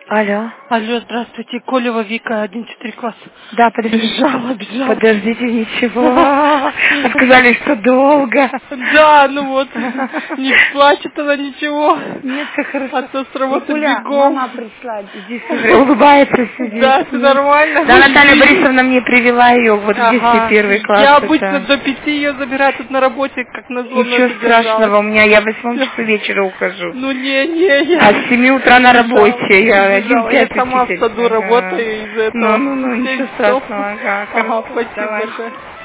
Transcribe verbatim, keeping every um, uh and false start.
Алло. Алло, здравствуйте. Колева Вика, один четыре класс. Да, подождите. Бежала, бежала. Подождите, ничего. Сказали, что долго. Да, ну вот. Не плачет она, ничего. Нет, все хорошо. А то с работы Бабуля, бегом. мама пришла. Иди сюда. Улыбается, сидит. Да, все нормально. Да, Наталья Борисовна мне привела ее. Вот Ага. здесь первый класс. Я это... обычно до пяти ее забираю тут на работе, как назло. Ничего страшного, у меня я в восьмом часу вечера ухожу. Ну не, не, я... А с семи утра на работе, я один пять. Я сама в саду работаю из-за этого. Ну, ну, ну, ничего страшного, ага, Ага, спасибо большое.